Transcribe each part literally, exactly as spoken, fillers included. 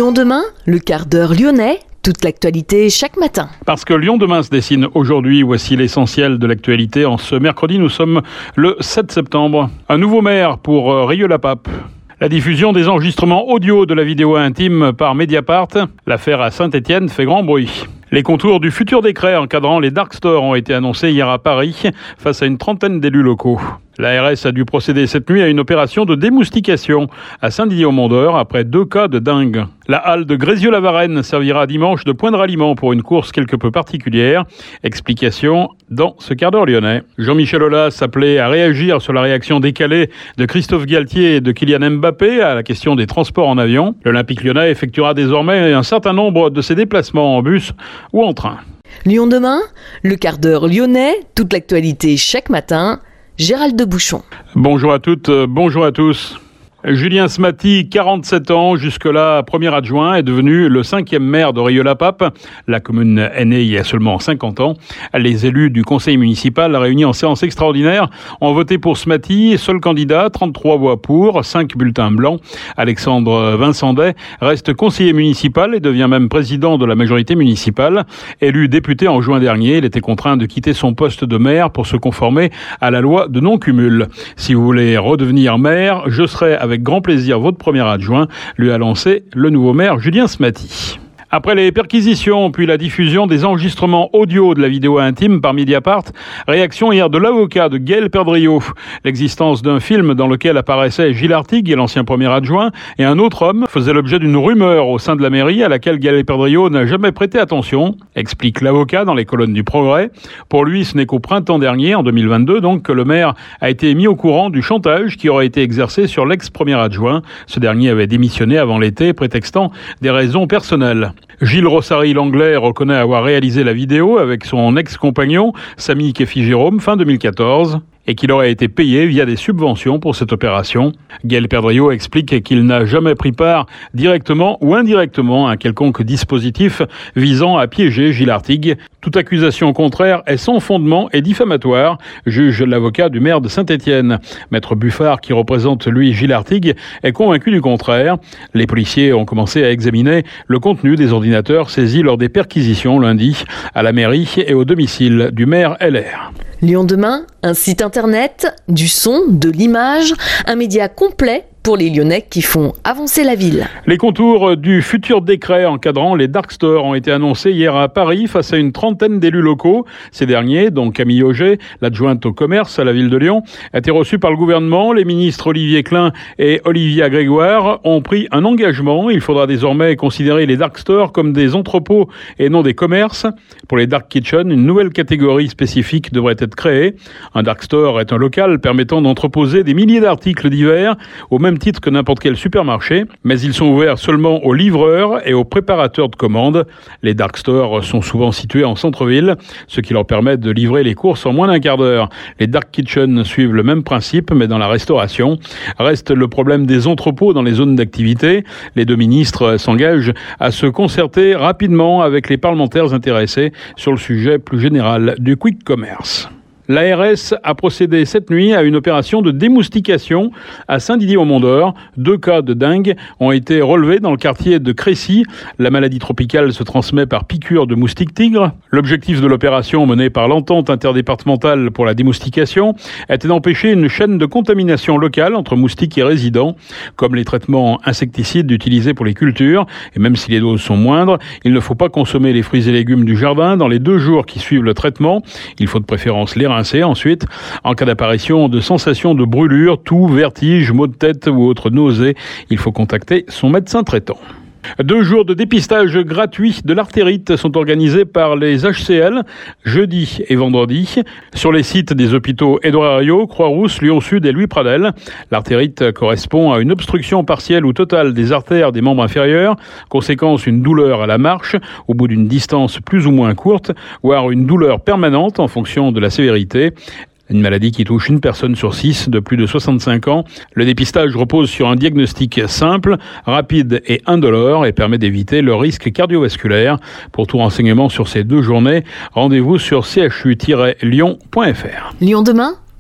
Lyon demain, le quart d'heure lyonnais, toute l'actualité chaque matin. Parce que Lyon demain se dessine aujourd'hui, voici l'essentiel de l'actualité. En ce mercredi, nous sommes le sept septembre. Un nouveau maire pour Rieux-la-Pape. La diffusion des enregistrements audio de la vidéo intime par Mediapart. L'affaire à Saint-Étienne fait grand bruit. Les contours du futur décret encadrant les dark stores ont été annoncés hier à Paris face à une trentaine d'élus locaux. L'A R S a dû procéder cette nuit à une opération de démoustication à Saint-Didier-au-Mont-d'Or après deux cas de dingue. La halle de Grézieux-la-Varenne servira dimanche de point de ralliement pour une course quelque peu particulière. Explication dans ce quart d'heure lyonnais. Jean-Michel Aulas appelé à réagir sur la réaction décalée de Christophe Galtier et de Kylian Mbappé à la question des transports en avion. L'Olympique lyonnais effectuera désormais un certain nombre de ses déplacements en bus ou en train. Lyon demain, le quart d'heure lyonnais, toute l'actualité chaque matin. Gérald de Bouchon. Bonjour à toutes, bonjour à tous. Julien Smaty, quarante-sept ans, jusque-là premier adjoint, est devenu le cinquième maire de Rieux-la-Pape. La commune est née il y a seulement cinquante ans. Les élus du conseil municipal réunis en séance extraordinaire ont voté pour Smaty, seul candidat, trente-trois voix pour, cinq bulletins blancs. Alexandre Vincendet reste conseiller municipal et devient même président de la majorité municipale. Élu député en juin dernier, il était contraint de quitter son poste de maire pour se conformer à la loi de non-cumul. Si vous voulez redevenir maire, je serai avec Avec grand plaisir, votre premier adjoint, lui a lancé le nouveau maire Julien Smaty. Après les perquisitions, puis la diffusion des enregistrements audio de la vidéo intime par Mediapart, réaction hier de l'avocat de Gaël Perdriau. L'existence d'un film dans lequel apparaissait Gilles Artigue, l'ancien premier adjoint, et un autre homme faisait l'objet d'une rumeur au sein de la mairie à laquelle Gaël Perdriau n'a jamais prêté attention, explique l'avocat dans les colonnes du Progrès. Pour lui, ce n'est qu'au printemps dernier, en deux mille vingt-deux, donc, que le maire a été mis au courant du chantage qui aurait été exercé sur l'ex-premier adjoint. Ce dernier avait démissionné avant l'été, prétextant des raisons personnelles. Gilles Rossary-Langlais reconnaît avoir réalisé la vidéo avec son ex-compagnon, Samy Kefi-Jérôme, fin deux mille quatorze, et qu'il aurait été payé via des subventions pour cette opération. Gaël Perdriau explique qu'il n'a jamais pris part directement ou indirectement à un quelconque dispositif visant à piéger Gilles Artigue. Toute accusation contraire est sans fondement et diffamatoire, juge l'avocat du maire de Saint-Étienne. Maître Buffard, qui représente lui Gilles Artigue, est convaincu du contraire. Les policiers ont commencé à examiner le contenu des ordinateurs saisis lors des perquisitions lundi à la mairie et au domicile du maire L R. Lyon demain, un site internet, du son, de l'image, un média complet pour les Lyonnais qui font avancer la ville. Les contours du futur décret encadrant les dark stores ont été annoncés hier à Paris face à une trentaine d'élus locaux. Ces derniers, dont Camille Auger, l'adjointe au commerce à la ville de Lyon, a été reçus par le gouvernement. Les ministres Olivier Klein et Olivia Grégoire ont pris un engagement. Il faudra désormais considérer les dark stores comme des entrepôts et non des commerces. Pour les dark kitchens, une nouvelle catégorie spécifique devrait être créée. Un dark store est un local permettant d'entreposer des milliers d'articles divers au même titre que n'importe quel supermarché, mais ils sont ouverts seulement aux livreurs et aux préparateurs de commandes. Les dark stores sont souvent situés en centre-ville, ce qui leur permet de livrer les courses en moins d'un quart d'heure. Les dark kitchens suivent le même principe, mais dans la restauration. Reste le problème des entrepôts dans les zones d'activité. Les deux ministres s'engagent à se concerter rapidement avec les parlementaires intéressés sur le sujet plus général du quick commerce. L'A R S a procédé cette nuit à une opération de démoustication à Saint-Didier-au-Mont-d'Or. Deux cas de dengue ont été relevés dans le quartier de Crécy. La maladie tropicale se transmet par piqûre de moustiques tigres. L'objectif de l'opération menée par l'entente interdépartementale pour la démoustication était d'empêcher une chaîne de contamination locale entre moustiques et résidents. Comme les traitements insecticides utilisés pour les cultures, et même si les doses sont moindres, il ne faut pas consommer les fruits et légumes du jardin dans les deux jours qui suivent le traitement. Il faut de préférence les ensuite, en cas d'apparition de sensations de brûlure, toux, vertige, maux de tête ou autres nausées, il faut contacter son médecin traitant. Deux jours de dépistage gratuit de l'artérite sont organisés par les H C L jeudi et vendredi sur les sites des hôpitaux Édouard Herriot, Croix-Rousse, Lyon-Sud et Louis Pradel. L'artérite correspond à une obstruction partielle ou totale des artères des membres inférieurs, conséquence une douleur à la marche au bout d'une distance plus ou moins courte, voire une douleur permanente en fonction de la sévérité. Une maladie qui touche une personne sur six de plus de soixante-cinq ans. Le dépistage repose sur un diagnostic simple, rapide et indolore et permet d'éviter le risque cardiovasculaire. Pour tout renseignement sur ces deux journées, rendez-vous sur c h u tiret lyon point f r. Lyon demain,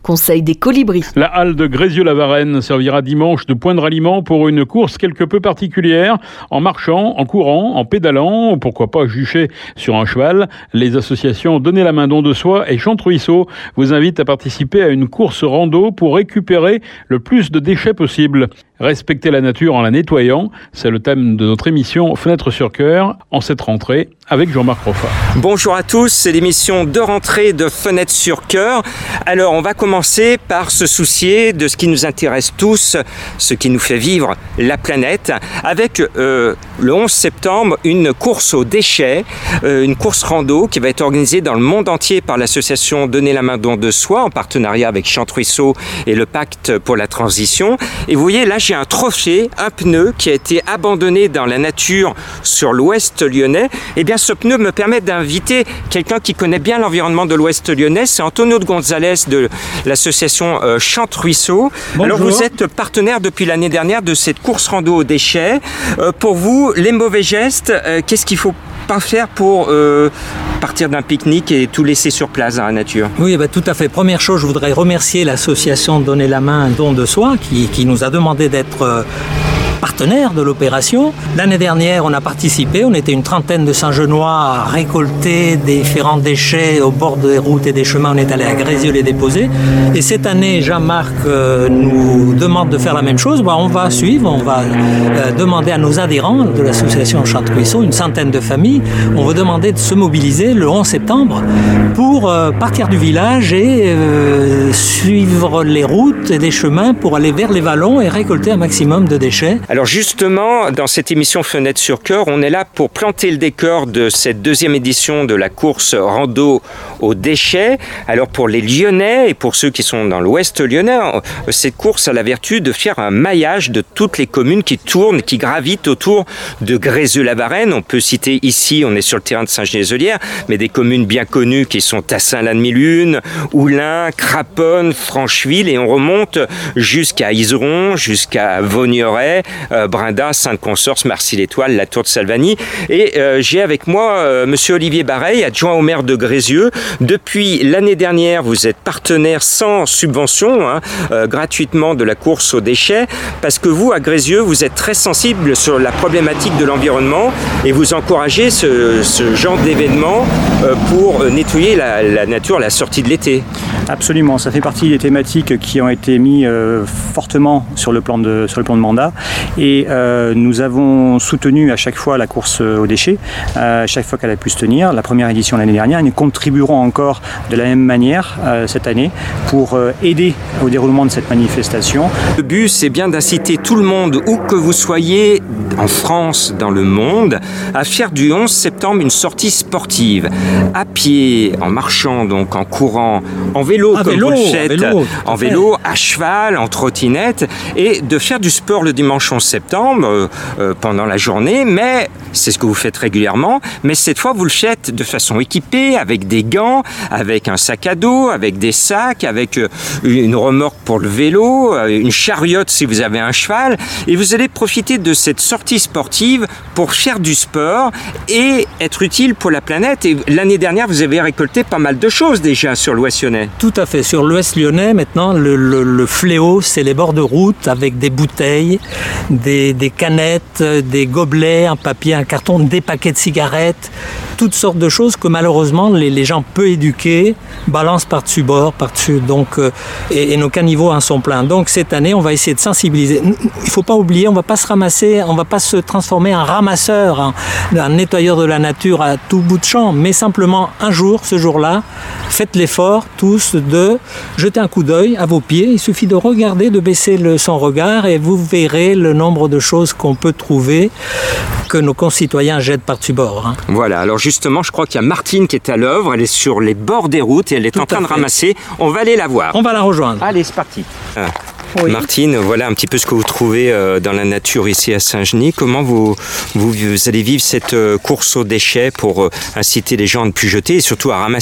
conseil des colibris. La halle de Grézieux-la-Varenne servira dimanche de point de ralliement pour une course quelque peu particulière. En marchant, en courant, en pédalant, pourquoi pas jucher sur un cheval. Les associations Donnez la main don de soi et Chantruisseau vous invitent à participer à une course rando pour récupérer le plus de déchets possible. Respecter la nature en la nettoyant, c'est le thème de notre émission Fenêtre sur Cœur en cette rentrée avec Jean-Marc Roffa. Bonjour à tous, c'est l'émission de rentrée de Fenêtre sur Cœur. Alors on va commencer par se soucier de ce qui nous intéresse tous, ce qui nous fait vivre la planète, avec euh, le onze septembre une course aux déchets, euh, une course rando qui va être organisée dans le monde entier par l'association Donnez la main don de soi en partenariat avec Chantruisseau et le Pacte pour la transition. Et vous voyez là j'ai un trophée, un pneu qui a été abandonné dans la nature sur l'ouest lyonnais. Et bien ce pneu me permet d'inviter quelqu'un qui connaît bien l'environnement de l'ouest lyonnais, c'est Antonio de Gonzalez de l'association euh, Chantruisseau. Alors vous êtes partenaire depuis l'année dernière de cette course rando aux déchets. Euh, pour vous, les mauvais gestes, euh, qu'est-ce qu'il faut pas faire pour euh, partir d'un pique-nique et tout laisser sur place dans la nature? Oui, bah, tout à fait. Première chose, je voudrais remercier l'association Donner la main, don de soi, qui, qui nous a demandé d'être euh, partenaire de l'opération. L'année dernière, on a participé, on était une trentaine de Saint-Genois à récolter différents déchets au bord des routes et des chemins. On est allé à Grézieux les déposer. Et cette année, Jean-Marc euh, nous demande de faire la même chose. Bah, on va suivre, on va euh, demander à nos adhérents de l'association Chantruisseau, une centaine de familles, on va demander de se mobiliser le onze septembre pour euh, partir du village et euh, suivre les routes et les chemins pour aller vers les vallons et récolter un maximum de déchets. Alors justement, dans cette émission Fenêtre sur Cœur, on est là pour planter le décor de cette deuxième édition de la course rando aux déchets. Alors pour les Lyonnais et pour ceux qui sont dans l'ouest lyonnais, cette course a la vertu de faire un maillage de toutes les communes qui tournent, qui gravitent autour de Grézieux-la-Varenne. On peut citer ici, on est sur le terrain de Saint-Genis-les-Ollières, mais des communes bien connues qui sont Tassin-la-Demi-Lune, Oulin, Craponne, Francheville, et on remonte jusqu'à Izeron, jusqu'à Vaugneray, Euh, Brinda, Sainte-Consorce, Marcy-l'Étoile, la Tour de Salvani. Et euh, j'ai avec moi euh, monsieur Olivier Bareil, adjoint au maire de Grézieux. Depuis l'année dernière, vous êtes partenaire sans subvention, hein, euh, gratuitement de la course aux déchets, parce que vous, à Grézieux, vous êtes très sensible sur la problématique de l'environnement et vous encouragez ce, ce genre d'événement euh, pour nettoyer la, la nature à la sortie de l'été. Absolument, ça fait partie des thématiques qui ont été mises euh, fortement sur le plan de, sur le plan de mandat. Et euh, nous avons soutenu à chaque fois la course aux déchets, euh, à chaque fois qu'elle a pu se tenir. La première édition l'année dernière, et nous contribuerons encore de la même manière euh, cette année pour euh, aider au déroulement de cette manifestation. Le but, c'est bien d'inciter tout le monde, où que vous soyez en France, dans le monde, à faire du onze septembre une sortie sportive, à pied, en marchant, donc en courant, en vélo, ah, comme vélo, vous le faites, vélo, en vélo, à cheval, en trottinette, et de faire du sport le dimanche onze septembre euh, euh, pendant la journée, mais c'est ce que vous faites régulièrement, mais cette fois vous le faites de façon équipée, avec des gants, avec un sac à dos, avec des sacs, avec euh, une remorque pour le vélo, euh, une chariote si vous avez un cheval, et vous allez profiter de cette sortie sportive pour faire du sport et être utile pour la planète. Et l'année dernière, vous avez récolté pas mal de choses déjà sur l'ouest lyonnais. Tout à fait. Sur l'ouest lyonnais, maintenant, le, le, le fléau, c'est les bords de route avec des bouteilles, des, des canettes, des gobelets, un papier, un carton, des paquets de cigarettes, toutes sortes de choses que malheureusement les, les gens peu éduqués balancent par-dessus bord, par-dessus, donc, euh, et, et nos caniveaux en sont pleins. Donc cette année, on va essayer de sensibiliser. Il ne faut pas oublier, on ne va pas se ramasser, on ne va pas se transformer en ramasseur, en, en nettoyeur de la nature à tout bout de champ, mais simplement un jour, ce jour-là, faites l'effort tous de jeter un coup d'œil à vos pieds. Il suffit de regarder, de baisser le, son regard et vous verrez le nombre de choses qu'on peut trouver que nos concitoyens jettent par-dessus bord. Hein. Voilà, alors justement, je crois qu'il y a Martine qui est à l'œuvre, elle est sur les bords des routes et elle est Tout en train de ramasser. On va aller la voir. On va la rejoindre. Allez, c'est parti. Ah. Oui. Martine, voilà un petit peu ce que vous trouvez dans la nature ici à Saint-Genis. Comment vous, vous, vous allez vivre cette course aux déchets pour inciter les gens à ne plus jeter et surtout à ramasser ?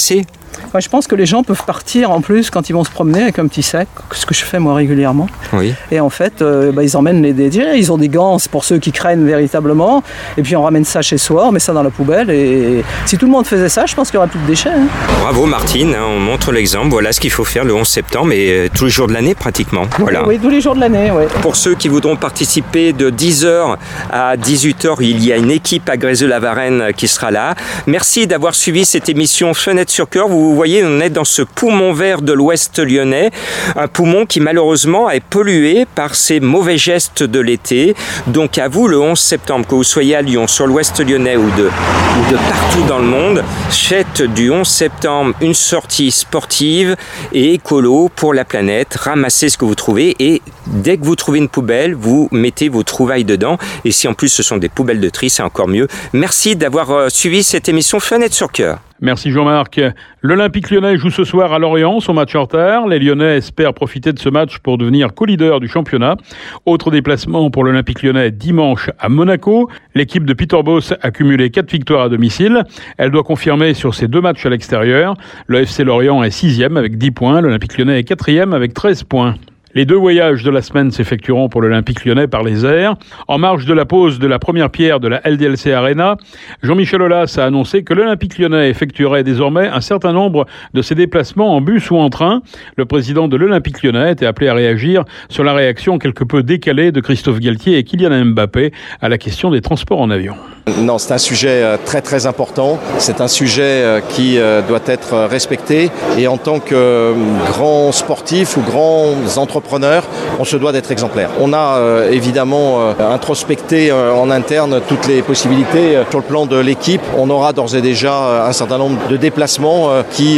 Moi, je pense que les gens peuvent partir en plus quand ils vont se promener avec un petit sac, ce que je fais moi régulièrement. Oui. Et en fait, euh, bah, ils emmènent les déchets, ils ont des gants, c'est pour ceux qui craignent véritablement. Et puis on ramène ça chez soi, on met ça dans la poubelle. Et si tout le monde faisait ça, je pense qu'il n'y aurait plus de déchets. Hein. Bravo Martine, hein, on montre l'exemple. Voilà ce qu'il faut faire le onze septembre et euh, tous les jours de l'année pratiquement. Voilà. Oui, tous les jours de l'année. Oui. Pour ceux qui voudront participer de dix heures à dix-huit heures, il y a une équipe à Grézeux-la-Varenne qui sera là. Merci d'avoir suivi cette émission Fenêtre sur Cœur. Vous voyez, on est dans ce poumon vert de l'Ouest lyonnais, un poumon qui malheureusement est pollué par ces mauvais gestes de l'été. Donc à vous le onze septembre, que vous soyez à Lyon, sur l'Ouest lyonnais ou de, ou de partout dans le monde, faites du onze septembre une sortie sportive et écolo pour la planète. Ramassez ce que vous trouvez et dès que vous trouvez une poubelle, vous mettez vos trouvailles dedans. Et si en plus ce sont des poubelles de tri, c'est encore mieux. Merci d'avoir suivi cette émission Fenêtre sur Cœur. Merci Jean-Marc. L'Olympique lyonnais joue ce soir à Lorient son match en retard. Les Lyonnais espèrent profiter de ce match pour devenir co-leader du championnat. Autre déplacement pour l'Olympique lyonnais dimanche à Monaco. L'équipe de Peter Bosz a cumulé quatre victoires à domicile. Elle doit confirmer sur ses deux matchs à l'extérieur. Le F C Lorient est sixième avec dix points. L'Olympique lyonnais est quatrième avec treize points. Les deux voyages de la semaine s'effectueront pour l'Olympique lyonnais par les airs. En marge de la pose de la première pierre de la L D L C Arena, Jean-Michel Aulas a annoncé que l'Olympique lyonnais effectuerait désormais un certain nombre de ses déplacements en bus ou en train. Le président de l'Olympique lyonnais était appelé à réagir sur la réaction quelque peu décalée de Christophe Galtier et Kylian Mbappé à la question des transports en avion. Non, c'est un sujet très très important. C'est un sujet qui doit être respecté. Et en tant que grands sportifs ou grands entrepreneurs, on se doit d'être exemplaire. On a évidemment introspecté en interne toutes les possibilités. Sur le plan de l'équipe, on aura d'ores et déjà un certain nombre de déplacements qui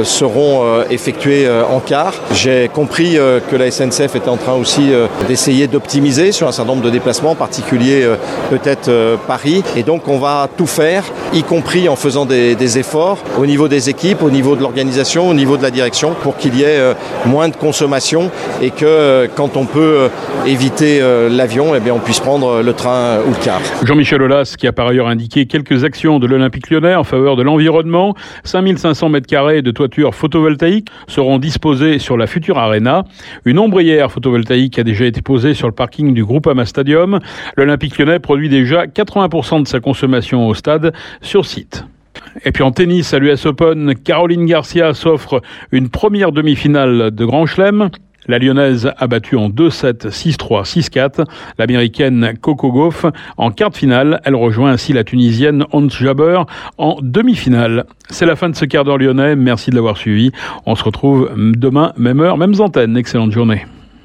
seront effectués en car. J'ai compris que la S N C F était en train aussi d'essayer d'optimiser sur un certain nombre de déplacements, en particulier peut-être Paris. Et donc on va tout faire, y compris en faisant des, des efforts au niveau des équipes, au niveau de l'organisation, au niveau de la direction, pour qu'il y ait euh, moins de consommation et que euh, quand on peut euh, éviter euh, l'avion, eh bien, on puisse prendre le train ou le car. Jean-Michel Aulas qui a par ailleurs indiqué quelques actions de l'Olympique lyonnais en faveur de l'environnement. cinq mille cinq cents mètres carrés de toiture photovoltaïque seront disposés sur la future Arena. Une ombrière photovoltaïque a déjà été posée sur le parking du Groupama Stadium. L'Olympique lyonnais produit déjà quatre-vingts pour cent de sa consommation au stade sur site. Et puis en tennis, à l'U S Open, Caroline Garcia s'offre une première demi-finale de Grand Chelem. La Lyonnaise a battu en deux sept, six trois, six quatre l'Américaine Coco Gauff. En quart de finale, elle rejoint ainsi la Tunisienne Ons Jabeur en demi-finale. C'est la fin de ce quart d'heure lyonnais. Merci de l'avoir suivi. On se retrouve demain, même heure, mêmes antennes. Excellente journée.